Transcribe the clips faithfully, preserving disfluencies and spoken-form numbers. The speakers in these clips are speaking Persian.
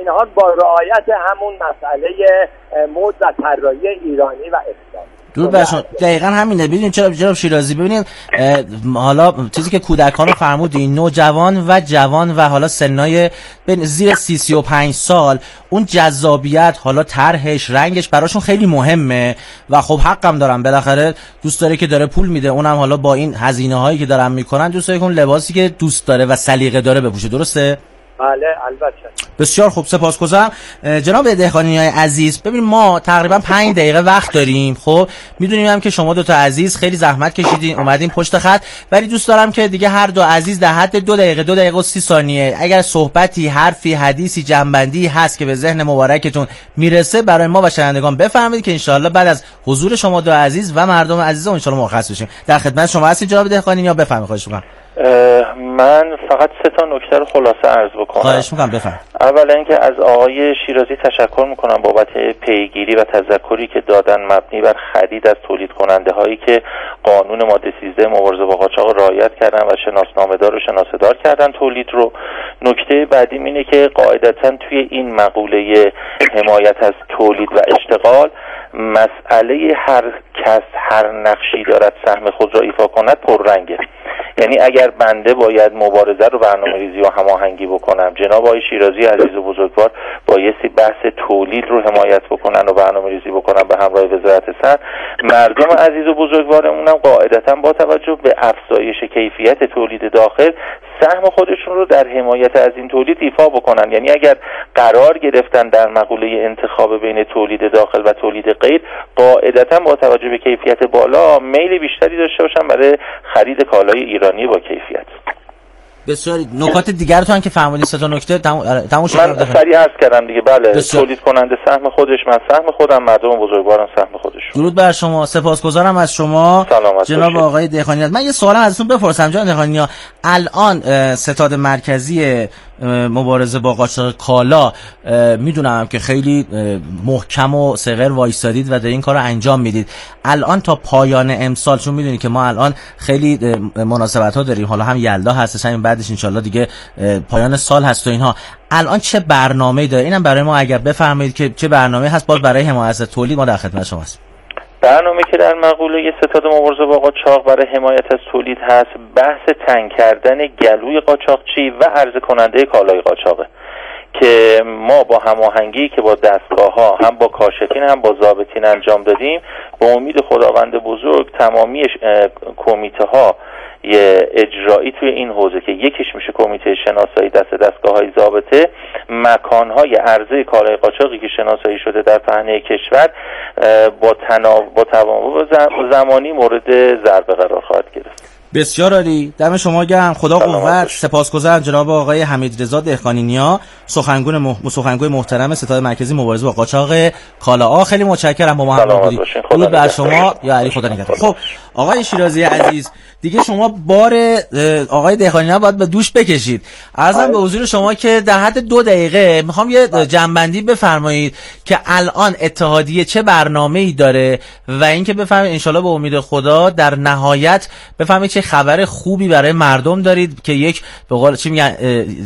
هزینه ها با رعایت همون مسئله مد و طراحی ایرانی و اسلامی. درود بر شما. دقیقاً همینه. ببینید چرا جناب شیرازی، ببینید حالا چیزی که کودکان رو فرمودین، نوجوان و جوان و حالا سنای زیر سی سی و پنج سال، اون جذابیت، حالا طرحش، رنگش براشون خیلی مهمه و خب حقم دارن، بالاخره دوست داره که داره پول میده، اونم حالا با این هزینه هایی که دارن میکنن دوست داره که اون لباسی که دوست داره و سلیقه داره بپوشه. درسته؟ بله البته. بسیار خوب، سپاسگزارم. جناب دهقانی‌های عزیز، ببین ما تقریبا پنج دقیقه وقت داریم. خب میدونیم هم که شما دو تا عزیز خیلی زحمت کشیدین اومدین پشت خط، ولی دوست دارم که دیگه هر دو عزیز در حد دو دقیقه دو دقیقه و سی ثانیه اگر صحبتی، حرفی، حدیثی، جنبندی هست که به ذهن مبارکتون میرسه برای ما و شنوندگان بفرمایید که انشالله بعد از حضور شما دو عزیز و مردم عزیز انشالله مرخص بشیم. در خدمت شما هستید جناب دهقانی، یا بفرمایید. خواهش می‌کنم. من فقط سه تا نکته رو خلاصه عرض بکنم. خواهش می‌کنم بفرمایید. اولا اینکه از آقای شیرازی تشکر میکنم بابت پیگیری و تذکری که دادن مبنی بر خرید از تولید کننده هایی که قانون ماده سیزده مبارزه با قاچاق رعایت کردن و شناسنامه‌دار و شناسه‌دار کردن تولید رو. نکته بعدی اینه که قاعدتاً توی این مقوله حمایت از تولید و اشتغال مسئله هر کس هر نقشی دارد سهم خود را ایفا کند پررنگه. یعنی اگر بنده باید مبارزه رو برنامه‌ریزی و هماهنگی بکنم، جناب آقای شیرازی عزیز و بزرگوار بایستی بحث تولید رو حمایت بکنن و برنامه‌ریزی بکنن به همراه وزارت صنعت. مردم عزیز و بزرگوارمون هم قاعدتاً با توجه به افزایش کیفیت تولید داخل سهم خودشون رو در حمایت از این تولید ایفا بکنن. یعنی اگر قرار گرفتن در مقوله انتخاب بین تولید داخل و تولید غیر، قاعدتاً با توجه به کیفیت بالا میل بیشتری داشته باشن برای خرید کالای ایرانی با کیفیت. بسیار نکات دیگر تو هم که فهمیدین، سه تا نکته تموم شد. من سریع عرض کردم دیگه. بله بسیار. تولید کننده سهم خودش، من سهم خودم، مردم بزرگوارم سهم خودشون. درود بر شما، سپاسگزارم از شما جناب باشید. آقای دهقانی، من یه سوالم ازتون بپرسم جناب دهقانی، الان ستاد مرکزی مبارزه با قاچاق کالا میدونم که خیلی محکم و صغر وایسادید و در این کار رو انجام میدید. الان تا پایان امسال، چون میدونید که ما الان خیلی مناسبت ها داریم، حالا هم یلدا هستش، همین بعدش انشالله دیگه پایان سال هست و اینها، الان چه برنامه‌ای داره؟ اینم برای ما اگر بفرمایید که چه برنامه‌ای هست باز برای حمایت از تولید. ما در خدمت شما هستیم. برنامه که در مقوله ستاد مبارزه با قاچاق برای حمایت از تولید هست، بحث تنگ کردن گلوی قاچاقچی و عرضه کننده کالای قاچاقه که ما با هماهنگی که با دستگاه ها هم با کاشفین هم با ضابطین انجام دادیم، به امید خداوند بزرگ تمامی کمیته ها یه اجرایی توی این حوزه که یکیش میشه کمیته شناسایی دست دستگاه‌های ضابطه، مکان‌های عرضه کالای قاچاقی که شناسایی شده در پهنه کشور با تناوب با تناوب زمانی مورد ضربه قرار خواهد گرفت. بسیار عالی، دم شما گرم، خدا قوت. سپاسگزارم جناب آقای حمیدرضا دهقانی نیا، سخنگوی مح... سخنگوی محترم ستاد مرکزی مبارزه با قاچاق کالا. خیلی متشکرم با ما همراه بودید. درود بر شما یا علی، خدا نگهدار. خب آقای شیرازی عزیز، دیگه شما بار آقای دهقانی نیا باید به دوش بکشید. عرضم به حضور شما که در حد دو دقیقه میخوام یه جنبندی بفرمایید که الان اتحادیه چه برنامه‌ای داره و اینکه بفرمایید انشالله به امید خدا در نهایت بفرمایید چه خبر خوبی برای مردم دارید که یک به قول چی میگن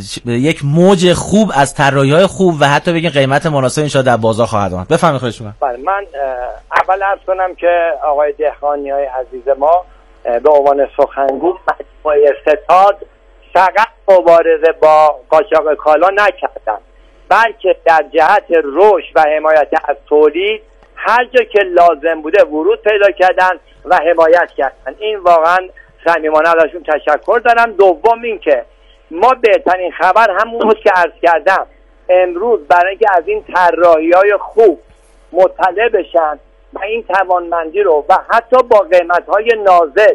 یک موج خوب از طراحی‌های خوب و حتی بگین قیمت مناسب انشالله در بازار خواهد آمد. بفرمایید. خواهش می‌کنم. بله، من اول عرض کنم که آقای دهقانی‌های عزیز ما به عنوان سخنگو مجموعه ستاد فقط مبارزه با قاچاق کالا نکردن، بلکه در جهت رشد و حمایت از تولید هر جا که لازم بوده ورود پیدا کردن و حمایت کردن. این واقعا صمیمانه ازشون تشکر دارم. دوم این که ما بهترین خبر همون بود که عرض کردم، امروز برای اینکه از این طراحی‌های خوب مطلع بشن و این توانمندی رو و حتی با قیمت‌های نازل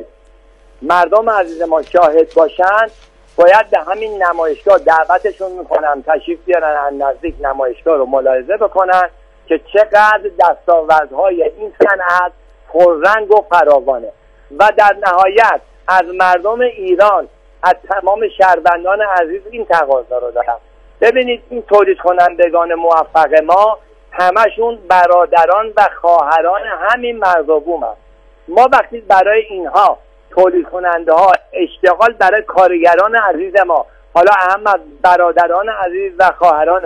مردم عزیز ما شاهد باشن، باید به همین نمایشگاه دعوتشون میکنم تشریف بیارن، از نزدیک نمایشگاه رو ملاحظه بکنن که چقدر دستاوردهای این صنعت پررنگ و فراوانه. و در نهایت از مردم ایران، از تمام شهروندان عزیز این تقاضا رو دارم. ببینید این تولید کنندگان موفق ما همشون برادران و خواهران همین مرز و بوم هست. ما وقتی برای اینها تولید کننده ها اشتغال برای کارگران عزیز ما، حالا اهم از برادران عزیز و خواهرانمون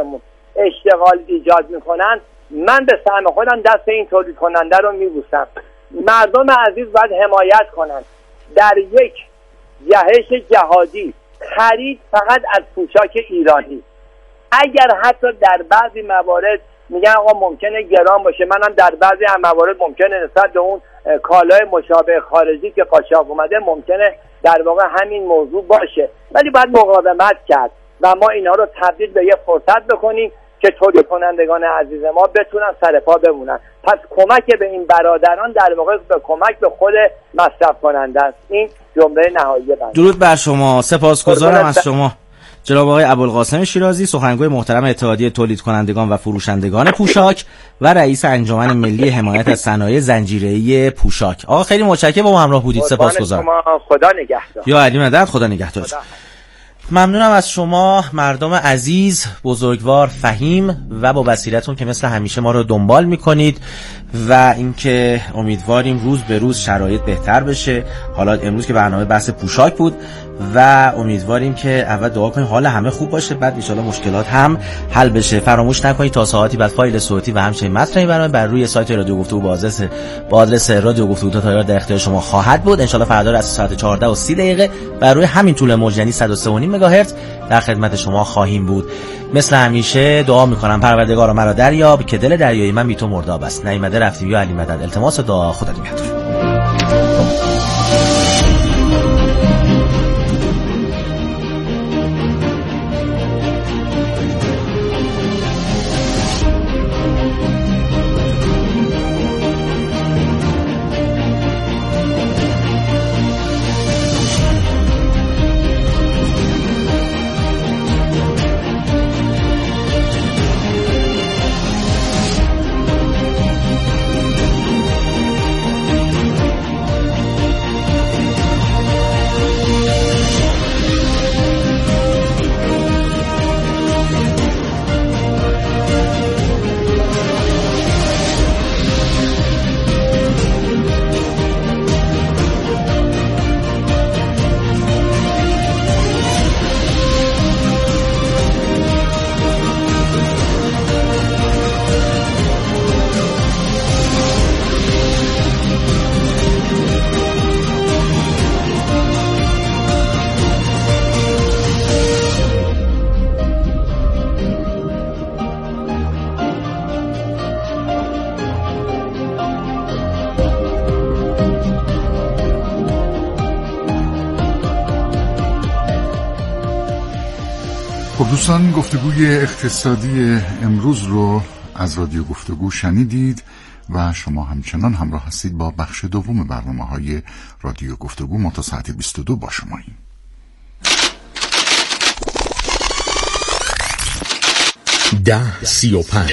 اشتغال ایجاد میکنن، من به سهم خودم دست این تولید کننده رو میبوسم. مردم عزیز باید حمایت کنن. در یک جهش جهادی خرید فقط از پوشاک ایرانی، اگر حتی در بعضی موارد میگن آقا ممکنه گران باشه، منم در بعضی موارد ممکنه نسبت به اون کالای مشابه خارجی که قاچاق اومده ممکنه در واقع همین موضوع باشه، ولی باید مقاومت کرد و ما اینا رو تبدیل به یه فرصت بکنیم که تولید کنندگان عزیز ما بتونن سر پا بمونن. پس کمک به این برادران در واقع به کمک به خود مصرف کننده است. این جمله نهایی بنده. درود بر شما، سپاسگزارم از شما جناب آقای ابوالقاسم شیرازی، سخنگوی محترم اتحادیه تولید کنندگان و فروشندگان پوشاک و رئیس انجمن ملی حمایت از صنایع زنجیره‌ای پوشاک. آقا خیلی متشکرم با ما همراه بودید، سپاسگزارم. خدا نگهدار. یا علی مدد، خدا نگهدار. ممنونم از شما مردم عزیز، بزرگوار، فهیم و با بصیرتون که مثل همیشه ما رو دنبال میکنید و اینکه امیدواریم روز به روز شرایط بهتر بشه. حالا امروز که برنامه بحث پوشاک بود و امیدواریم که اول دعا کنیم حال همه خوب باشه، بعد ان شاءالله مشکلات هم حل بشه. فراموش نکنید تا ساعتی بعد فایل صوتی و همچنین متن برنامه بر روی سایت رادیو گفتگو با آدرس با آدرس رادیو گفتگو تا در اختیار شما خواهد بود. ان شاءالله فردا از ساعت چهارده و سی دقیقه بر روی همین طول موج یعنی صد و سه و نیم مگاهرتز در خدمت شما خواهیم بود. مثل همیشه دعا میکنم پروردگار مرا دریاب که دل دریای من بی تو مرداب است. نیامده رفتی یا علی مدد. التماس دعا. خدا نگهدار. دوستان، گفتگوی اقتصادی امروز رو از رادیو گفتگو شنیدید و شما همچنان همراه هستید با بخش دوم برنامه‌های رادیو گفتگو. ما تا ساعت بیست و دو با شماییم. ده سی و پنج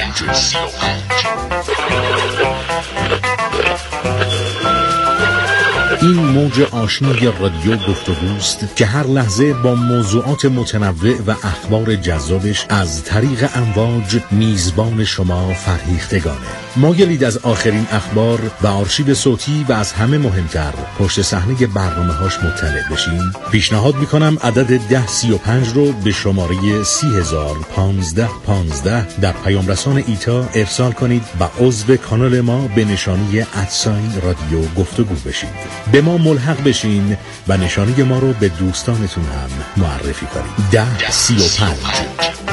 این موج آشنای رادیو گفتگوست که هر لحظه با موضوعات متنوع و اخبار جذابش از طریق امواج میزبان شما فرهیختگانه. مایلید از آخرین اخبار و آرشیو صوتی و از همه مهمتر پشت صحنه برنامه‌هاش مطلع بشین؟ پیشنهاد میکنم عدد ده سی و پنج رو به شماره سی هزار پانزده پانزده در پیام رسان ایتا ارسال کنید و عضو کانال ما به نشانی ادساین رادیو گفتگو بشید. به ما ملحق بشین و نشانی ما رو به دوستانتون هم معرفی کنید. ده سی و پنج.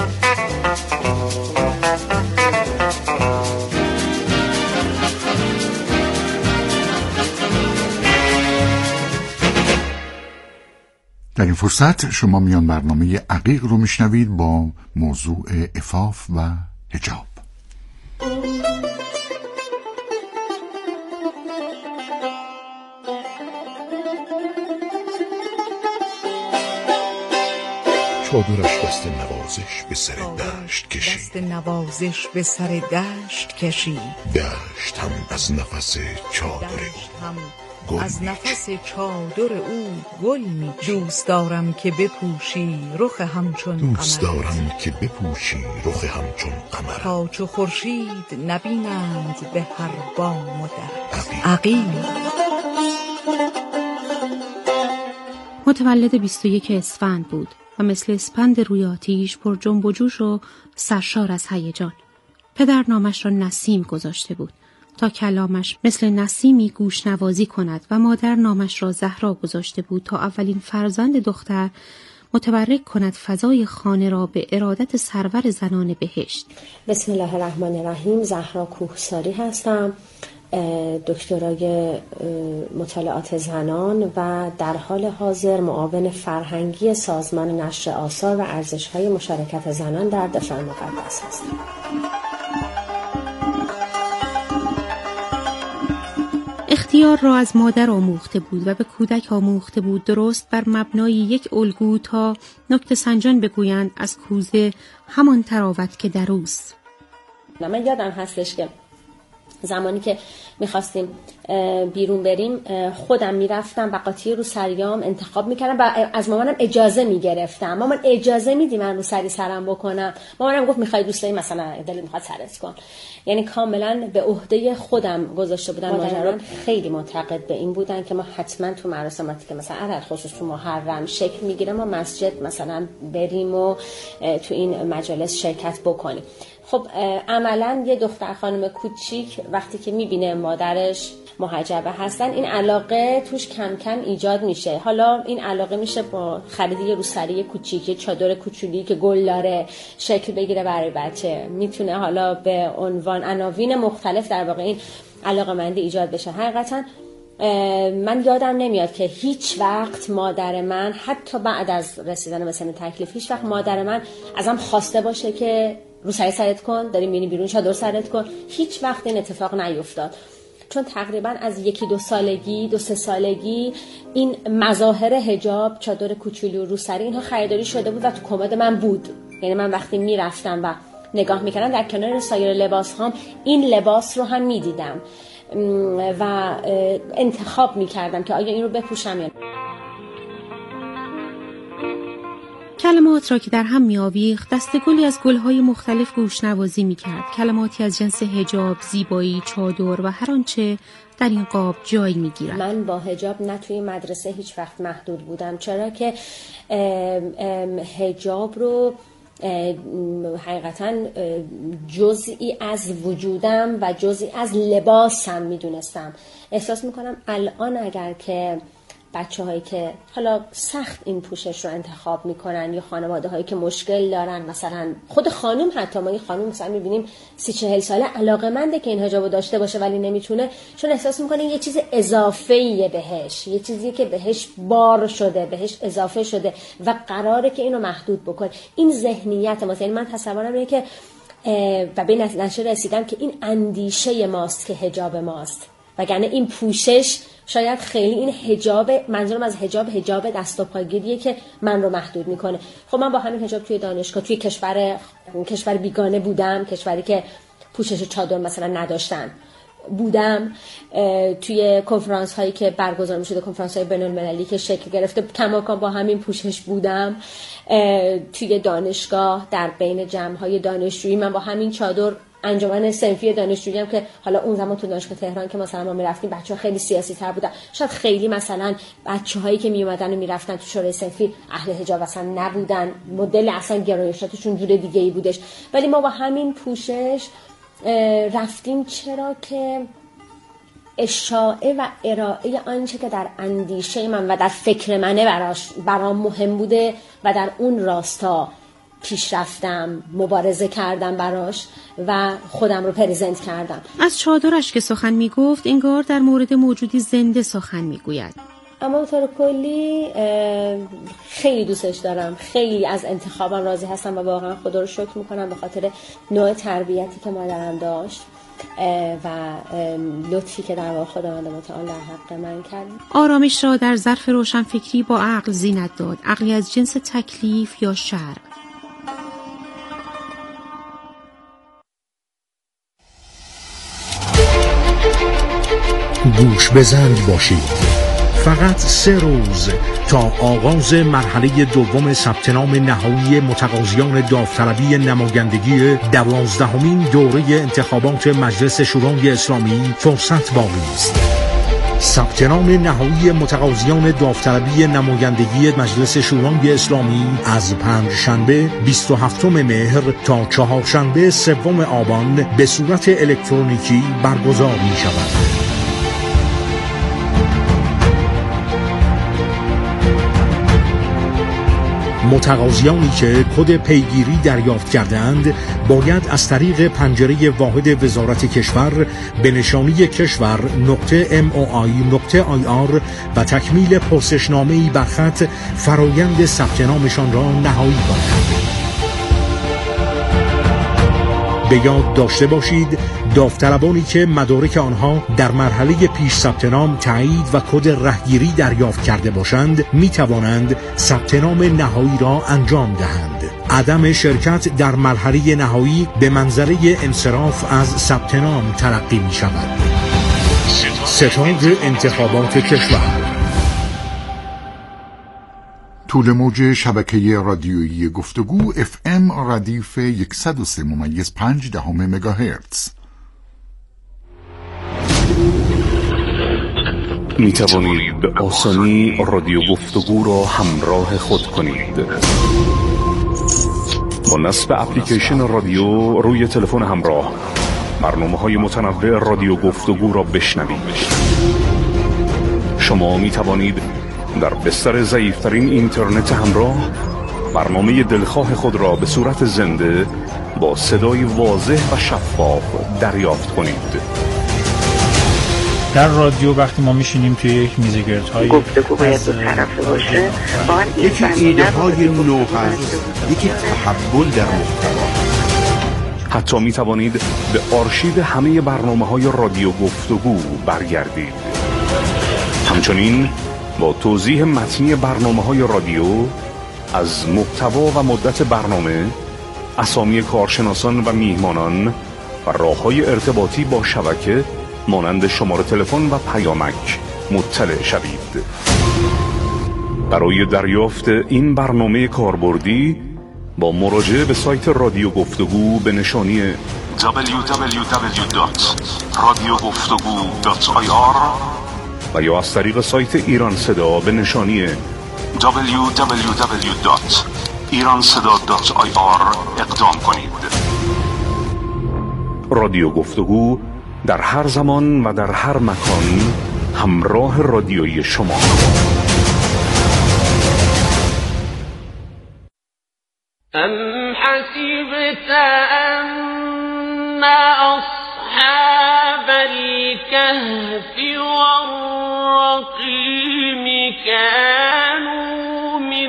در این فرصت شما میان برنامه عقیق رو میشنوید با موضوع عفاف و حجاب. چادرش دست نوازش به سر دشت کشید دست نوازش به سر دشت کشید دشت هم از نفس چادر او از نفس چادر او گل می دوست دارم که بپوشی رخ همچون قمر دوست دارم که بپوشی رخ همچون قمر تا چو خورشید نبینند به هر بام و در. عقیل متولد بیست و یک اسفند بود. و مثل اسپند روی آتیش پر جنب و جوش و سرشار از هیجان. پدر نامش را نسیم گذاشته بود تا کلامش مثل نسیمی گوش نوازی کند و مادر نامش را زهرا گذاشته بود تا اولین فرزند دختر متبرک کند فضای خانه را به ارادت سرور زنان بهشت. بسم الله الرحمن الرحیم. زهرا کوهساری هستم، دکترای مطالعات زنان و در حال حاضر معاون فرهنگی سازمان نشر آثار و ارزش‌های مشارکت زنان در دفاع مقدس هستم. اختیار را از مادر آموخته بود و به کودک آموخته بود درست بر مبنای یک الگو تا نکته سنجان بگویند از کوزه همان تراوت که در اوست. من یادم هستش که زمانی که میخواستیم بیرون بریم خودم میرفتم و قاطی روسریام انتخاب میکردم و از مامانم اجازه میگرفتم. مامان اجازه میدی من روسری سرم بکنم؟ مامانم گفت میخوای دوست داری مثلا دلت میخواد سرت کن. یعنی کاملا به عهده خودم گذاشته بودن ماجرا. خیلی معتقد به این بودن که ما حتما تو مراسماتی که مثلا علل خصوص تو محرم شکل میگیره ما مسجد مثلا بریم و تو این مجالس شرکت بکنیم. خب عملا یه دختر خانم کوچیک وقتی که میبینه مادرش محجبه هستن این علاقه توش کم کم ایجاد میشه. حالا این علاقه میشه با خرید یه روسری کوچیک، یه چادر کوچولی که گل داره شکل بگیره برای بچه. میتونه حالا به عنوان عناوین مختلف در واقع این علاقه مندی ایجاد بشه. حقیقتا من یادم نمیاد که هیچ وقت مادر من حتی بعد از رسیدن به سن تکلیف هیچ وقت مادر من ازم خواسته باشه که روسری سرت کن، داریم میریم بیرون چادر سرت کن. هیچ وقت این اتفاق نیفتاد، چون تقریبا از یکی دو سالگی دو سه سالگی این مظاهر حجاب، چادر کوچولو و روسری اینها خریداری شده بود و تو کمد من بود. یعنی من وقتی میرفتم و نگاه میکردم در کنار سایر لباس هام این لباس رو هم میدیدم و انتخاب میکردم که آیا این رو بپوشم یا نه. کلمات را که در هم می آویخت دستگلی از گلهای مختلف گوشنوازی می کرد. کلماتی از جنس حجاب، زیبایی، چادر و هر آنچه در این قاب جای می گیرد. من با حجاب نه توی مدرسه هیچ وقت محدود بودم، چرا که حجاب رو حقیقتا جزئی از وجودم و جزئی از لباسم می دونستم. احساس می کنم الان اگر که بچه هایی که حالا سخت این پوشش رو انتخاب میکنن یا خانواده هایی که مشکل دارن، مثلا خود خانم، حتی ما یه خانم مثلا میبینیم سی چهل ساله علاقه‌منده که این حجابو داشته باشه ولی نمیتونه، چون احساس میکنه یه چیز اضافه‌ایه بهش، یه چیزی که بهش بار شده، بهش اضافه شده و قراره که اینو محدود بکنه. این ذهنیت ماست. یعنی من تصورم اینه که و به نتیجه رسیدم که این اندیشه ماست که حجاب ماست، وگرنه این پوشش شاید خیلی این حجاب، منظورم از حجاب حجاب دست و پاگیریه که من رو محدود میکنه. خب من با همین حجاب توی دانشگاه، توی کشور کشور بیگانه بودم، کشوری که پوشش چادر مثلا نداشتن بودم، توی کنفرانس هایی که برگزار میشده، کنفرانس های بین المللی که شکل گرفته کماکان با همین پوشش بودم، توی دانشگاه در بین جمع های دانشجویی من با همین چادر، انجمن صنفی دانشجویی هم که حالا اون زمان تو دانشگاه تهران که مثلا ما میرفتیم بچه‌ها خیلی سیاسی تر بودن، شاید خیلی مثلا بچه‌هایی که میومدن و میرفتن تو شورای صنفی اهل حجاب اصلا نبودن، مدل اصلا گرایشاتشون جور دیگه‌ای بودش، ولی ما با همین پوشش رفتیم، چرا که اشاعه و ارائه آنچه که در اندیشه من و در فکر منه براش برام مهم بوده و در اون راستا پیش رفتم، مبارزه کردم براش و خودم رو پرزنت کردم. از چادرش که سخن می گفت انگار در مورد موجودی زنده سخن می گوید. اما به طور کلی خیلی دوستش دارم، خیلی از انتخابم راضی هستم و واقعا خدا رو شکر میکنم به خاطر نوع تربیتی که مادرم داشت و لطفی که در واقع خداوند متعال در حق من کرد. آرامش را در ظرف روشنفکری با عقل زینت داد، عقلی از جنس تکلیف یا شرع. گوش بزند باشید. فقط سه روز تا آغاز مرحله دوم ثبت نام نهایی متقاضیان داوطلبی نمایندگی دوازدهمین دوره انتخابات مجلس شورای اسلامی فرصت باقی است. ثبت نام نهایی متقاضیان داوطلبی نمایندگی مجلس شورای اسلامی از پنجشنبه بیست و هفتم مهر تا چهارشنبه سوم آبان به صورت الکترونیکی برگزار می شود. متقاضیانی که کد پیگیری دریافت کردند باید از طریق پنجره واحد وزارت کشور به نشانی کشور نقطه ام او آی نقطه آی آر و تکمیل پرسشنامه‌ای بر خط فرایند ثبت نامشان را نهایی کنند. به یاد داشته باشید داوطلبانی که مدارک آنها در مرحله پیش ثبت نام تایید و کد رهگیری دریافت کرده باشند می توانند ثبت نام نهایی را انجام دهند. عدم شرکت در مرحله نهایی به منظره انصراف از ثبت نام تلقی می شود. ستاد انتخابات کشور. طول موج شبکه رادیویی گفتگو اف ام ردیف صد و سه ممیز پنج دهم مگاهرتز. می توانید به آسانی رادیو گفتگو را همراه خود کنید. با نصب اپلیکیشن رادیو روی تلفن همراه برنامه‌های متنوع رادیو گفتگو را بشنوید. شما می توانید در بستر ضعیف‌ترین اینترنت همراه برنامه دلخواه خود را به صورت زنده با صدای واضح و شفاف دریافت کنید. در رادیو وقتی ما میشینیم توی یک میزگردهای گفتگو باید دو طرفه باشه، یکی ایده های نو هست، یکی تحول در محتوا. حتی می توانید به آرشیو همه برنامه های رادیو گفتگو برگردید. همچنین با توضیح متنی برنامه های رادیو از محتوا و مدت برنامه، اسامی کارشناسان و میهمانان و راه‌های ارتباطی با شبکه مانند شماره تلفن و پیامک مطلع شوید. برای دریافت این برنامه کاربردی با مراجعه به سایت رادیو گفتگو به نشانی دبلیو دبلیو دبلیو دات رادیو گفتگو دات آی آر و یا از طریق سایت ایران صدا به نشانی دبلیو دبلیو دبلیو دات ایران صدا دات آی آر اقدام کنید. رادیو گفتگو در هر زمان و در هر مکان همراه رادیویی شما. ام حسبت ان اصحاب الكهف والرقيم كانوا من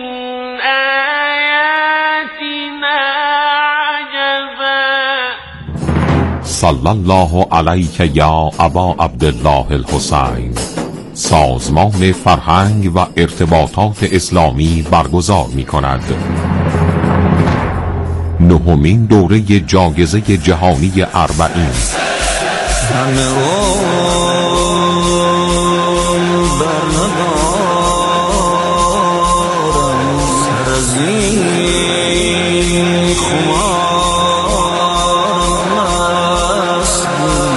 آياتنا عجبا. صلی الله علیک یا ابا عبدالله الحسین. سازمان فرهنگ و ارتباطات اسلامی برگزار می کند نهمین دوره جایزه جهانی اربعین. همه رو برندارم سر از این خمارم است.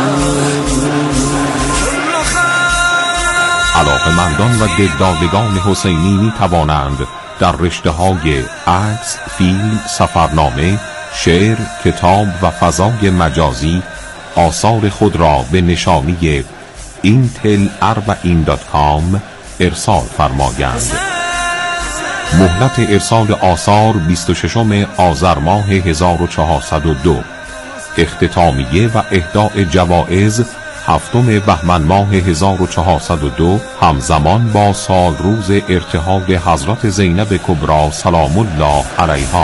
علاقه‌مندان و دلدادگان حسینی می توانند در رشته های عکس، فیلم، سفرنامه، شعر، کتاب و فضای مجازی آثار خود را به نشانی اینتل اربعین دات کام ارسال فرمایند. مهلت ارسال آثار بیست و ششم آذر ماه هزار و چهارصد و دو. اختتامیه و اهداء جوائز هفتم بهمن ماه هزار و چهارصد و دو، همزمان با سال روز ارتحال حضرت زینب کبری سلام الله علیها.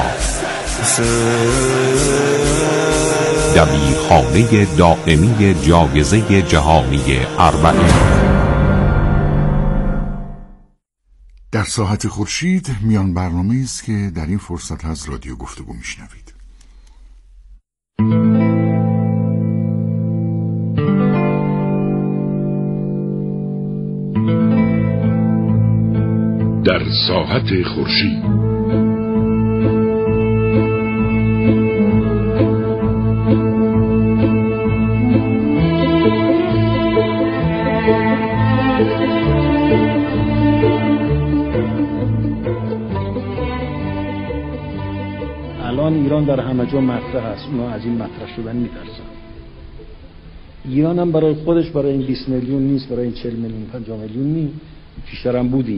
دبیرخانه دائمی جایزه جهانی اربعین. در ساعت خورشید میان برنامه است که در این فرصت از رادیو گفتگو میشنوید. در ساعت خورشید در همه جا مطرح است، اونا از این مطرح شدن میترسن. ایران هم برای خودش برای این بیست میلیون نیست، برای این چهل میلیون پنجاه میلیون نیست، پیشتر هم بودیم.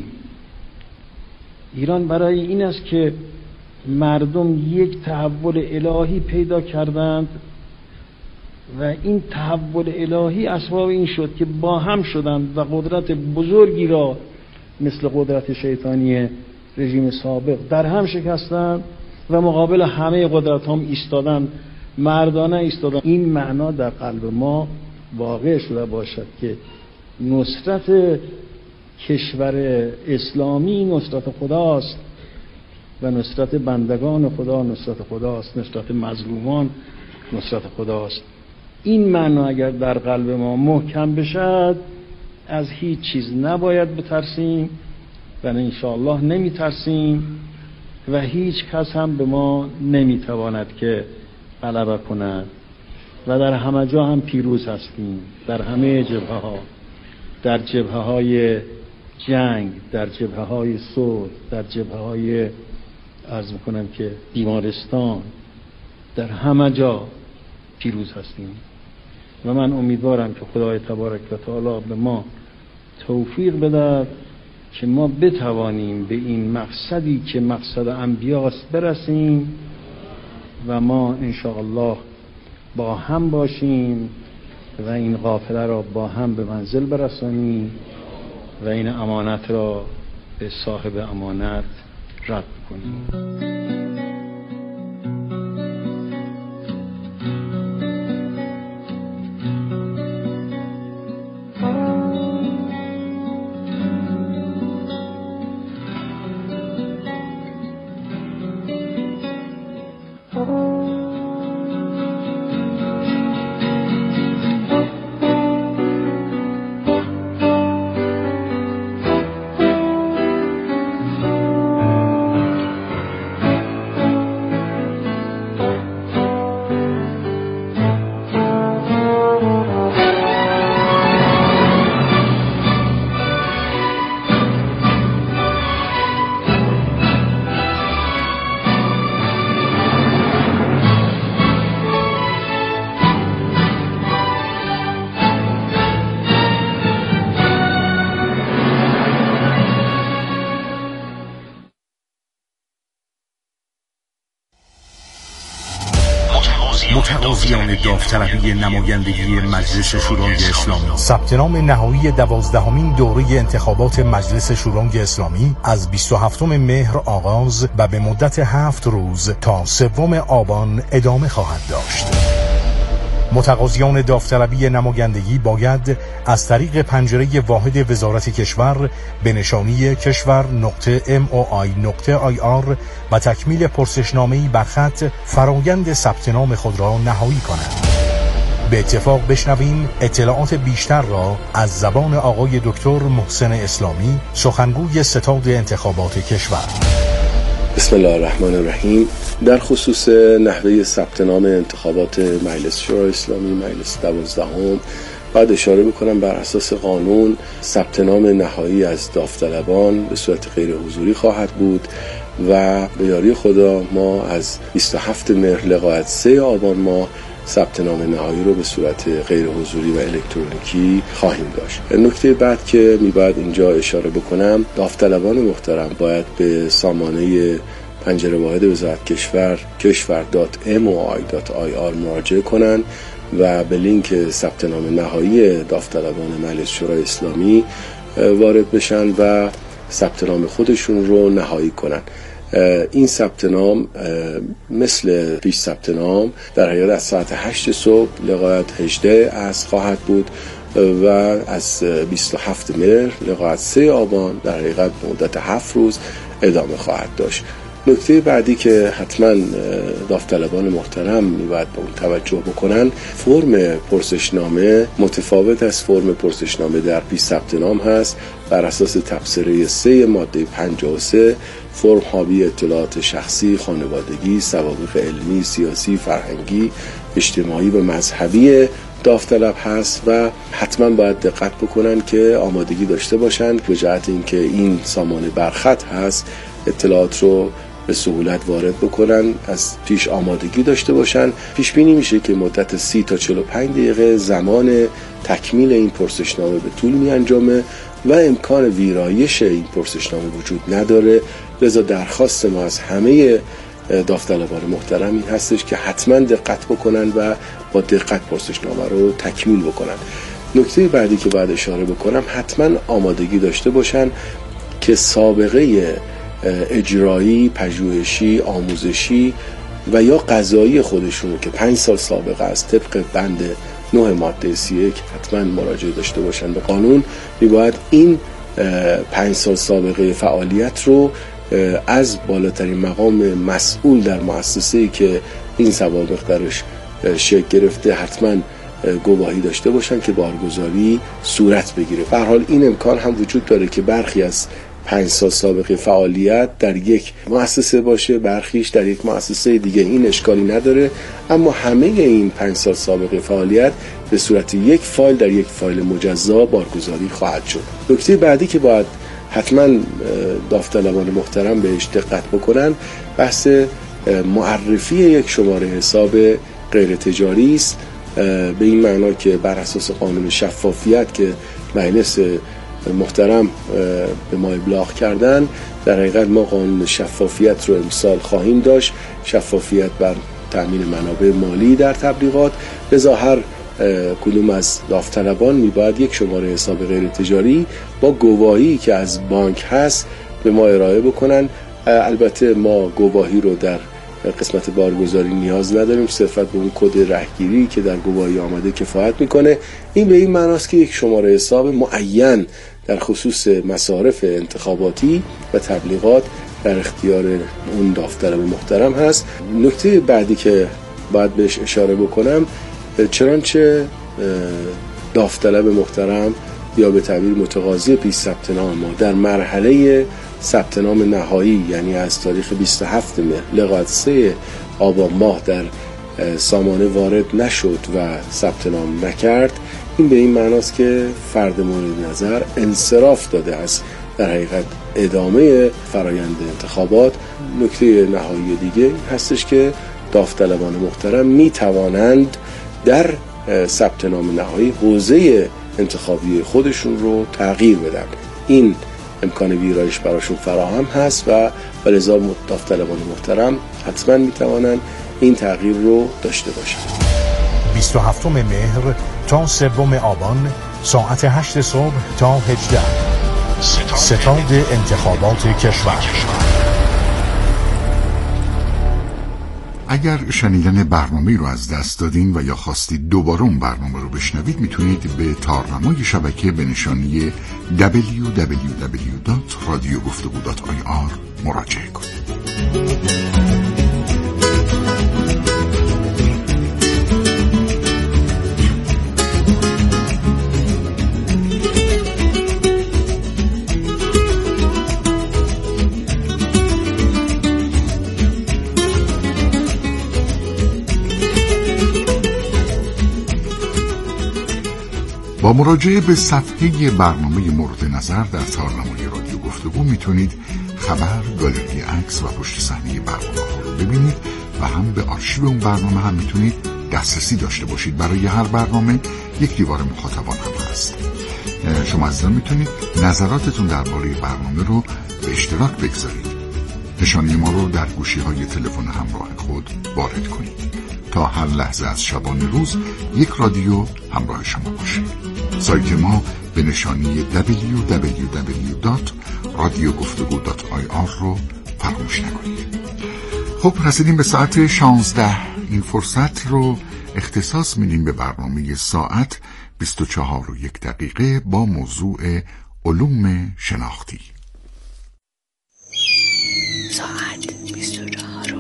ایران برای این است که مردم یک تحول الهی پیدا کردند و این تحول الهی اسباب این شد که با هم شدند و قدرت بزرگی را مثل قدرت شیطانی رژیم سابق در هم شکستند و مقابل همه قدرت هم ایستادن، مردانه ایستادن. این معنا در قلب ما واقع شده باشد که نصرت کشور اسلامی نصرت خداست و نصرت بندگان خدا نصرت خداست، نصرت مظلومان نصرت خداست. این معنا اگر در قلب ما محکم بشد، از هیچ چیز نباید بترسیم و انشاءالله نمی ترسیم و هیچ کس هم به ما نمی تواند که غلبه کند و در همه جا هم پیروز هستیم، در همه جبهه ها، در جبهه های جنگ، در جبهه های صلح، در جبهه های عرض میکنم که بیمارستان، در همه جا پیروز هستیم و من امیدوارم که خدای تبارک و تعالی به ما توفیق بده که ما بتوانیم به این مقصدی که مقصد انبیاست برسیم و ما انشاءالله با هم باشیم و این قافله را با هم به منزل برسانیم و این امانت را به صاحب امانت رد کنیم. متقاضیان داوطلبی نمایندگی مجلس شورای اسلامی ثبت نام نهایی دوازدهمین دوره انتخابات مجلس شورای اسلامی از بیست و هفتم مهر آغاز و به مدت هفت روز تا سوم آبان ادامه خواهد داشت. متقاضیان داوطلبی نمایندگی باید از طریق پنجره واحد وزارت کشور به نشانی کشور نقطه ام او آی نقطه آی آر و تکمیل پرسشنامه‌ای بر خط فرایند ثبت نام خود را نهایی کنند. به اتفاق بشنویم اطلاعات بیشتر را از زبان آقای دکتر محسن اسلامی، سخنگوی ستاد انتخابات کشور. بسم الله الرحمن الرحیم. در خصوص نحوه ثبت نام انتخابات مجلس شورای اسلامی مجلس دوازدهم بعد اشاره بکنم بر اساس قانون ثبت نام نهایی از داوطلبان به صورت غیر حضوری خواهد بود و به یاری خدا ما از بیست و هفتم مهر لغايت سوم آبان ما ثبت نام نهایی رو به صورت غیر حضوری و الکترونیکی خواهیم داشت. نکته بعد که میباید اینجا اشاره بکنم، داوطلبان محترم باید به سامانه پنجره واحد وزارت کشور کشور دات ام او آی دات آی آر مراجعه کنند و به لینک ثبت نام نهایی داوطلبان مجلس شورای اسلامی وارد بشن و ثبت نام خودشون رو نهایی کنن. این ثبت نام مثل پیش ثبت نام در حقیقت از ساعت هشت صبح لغايت هجده عصر خواهد بود و از بیست و هفتم مهر لغايت سوم آبان در حقیقت مدت هفت روز ادامه خواهد داشت. نکته بعدی که حتما داوطلبان محترم میباید به اون توجه بکنن، فرم پرسشنامه متفاوت از فرم پرسشنامه در پیش ثبت نام هست. بر اساس تبصره سه ماده پنجاه و سه فرم حاوی اطلاعات شخصی، خانوادگی، سوابق علمی، سیاسی، فرهنگی، اجتماعی و مذهبی داوطلب هست و حتما باید دقت بکنن که آمادگی داشته باشند به جهت اینکه این سامانه برخط هست اطلاعات رو به سهولت وارد بکنن، از پیش آمادگی داشته باشن. پیش بینی میشه که مدت سی تا چهل و پنج دقیقه زمان تکمیل این پرسشنامه به طول می انجامه و امکان ویرایش این پرسشنامه وجود نداره. لذا درخواست ما از همه داوطلبان محترم این هستش که حتما دقت بکنن و با دقت پرسشنامه رو تکمیل بکنن. نکته بعدی که باید اشاره بکنم، حتما آمادگی داشته باشن که سابقه اجرایی، پژوهشی، آموزشی و یا قضایی خودشون که پنج سال سابقه است طبق بند نه ماده سی و یک حتما مراجعه داشته باشن به قانون. میباید این پنج سال سابقه فعالیت رو از بالاترین مقام مسئول در مؤسسه‌ای که این سوابق درش شکل گرفته حتما گواهی داشته باشن که بارگذاری صورت بگیره. به هر حال این امکان هم وجود داره که برخی از پنج سال سابقه فعالیت در یک مؤسسه باشه، برخیش در یک مؤسسه دیگه، این اشکالی نداره، اما همه این پنج سال سابقه فعالیت به صورت یک فایل در یک فایل مجزا بارگذاری خواهد شد. نکته بعدی که باید حتما داوطلبان محترم بهش دقت بکنن، بحث معرفی یک شماره حساب غیر تجاری است، به این معنا که بر اساس قانون شفافیت که مجلس محترم به ما ابلاغ کردن، در حقیقت ما قانون شفافیت رو امسال خواهیم داشت، شفافیت بر تامین منابع مالی در تبلیغات. لذا هر کدوم از داوطلبان میباید یک شماره حساب غیر تجاری با گواهی که از بانک هست به ما ارائه بکنن. البته ما گواهی رو در قسمت بارگذاری نیاز نداریم، صرفاً به اون کد رهگیری که در گواهی آمده کفایت میکنه. این به این معناست که یک شماره حساب معین در خصوص مصارف انتخاباتی و تبلیغات در اختیار اون داوطلب محترم هست. نکته بعدی که باید بهش اشاره بکنم، چنانچه داوطلب محترم یا به تعبیر متقاضی پیش ثبت نام ما در مرحله ثبت نام نهایی، یعنی از تاریخ بیست و هفتم مهر لغاية سه آبان ماه در سامانه وارد نشد و ثبت نام نکرد، این به این معناست که فرد مورد نظر انصراف داده است در حقیقت ادامه فرایند انتخابات. نکته نهایی دیگه هستش که داوطلبان محترم می توانند در ثبت نام نهایی حوزه انتخابی خودشون رو تغییر بدن. این امکان ویرایش براشون فراهم هست و لذا داوطلبان محترم حتما می توانند این تغییر رو داشته باشند. بیست و هفتم مهر تا سوم آبان ساعت هشت صبح تا هجده. ستاد انتخابات کشور. اگر شنیدن برنامه رو از دست دادین و یا خواستید دوباره اون برنامه رو بشنوید، میتونید به تارنمای شبکه به نشانی دبلیو دبلیو دبلیو دات رادیو گفتگو دات آی آر مراجعه کنید. با مراجعه به صفحه برنامه مورد نظر در تارنمای رادیو گفتگو میتونید خبر، گالری عکس و پشت صحنه برنامه ها رو ببینید و هم به آرشیو اون برنامه هم میتونید دسترسی داشته باشید. برای هر برنامه یک دیوار مخاطبان هم هست. شما عزیزان میتونید نظراتتون درباره برنامه رو به اشتراک بگذارید. نشانی ما رو در گوشی های تلفن همراه خود وارد کنید تا هر لحظه از شبانه روز یک رادیو همراه شما باشه. سایت ما به نشانی دبلیو دبلیو دبلیو دات رادیو گفتگو دات آی آر رو فراموش نکنید. خب رسیدیم به ساعت شانزده. این فرصت رو اختصاص میدیم به برنامه ساعت بیست و چهار و یک دقیقه با موضوع علوم شناختی. ساعت بیست و چهار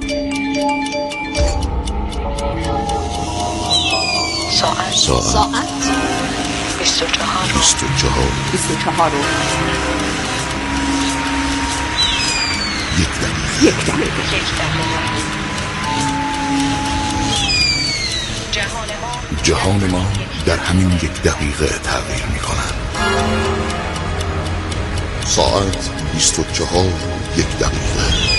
ساعت ساعت ساعت بیست و چهار بیست و چهار بیست و چهار یک دقیقه یک دقیقه یک دقیقه جهان ما در همین یک دقیقه تغییر می کند. ساعت بیست و چهار یک دقیقه.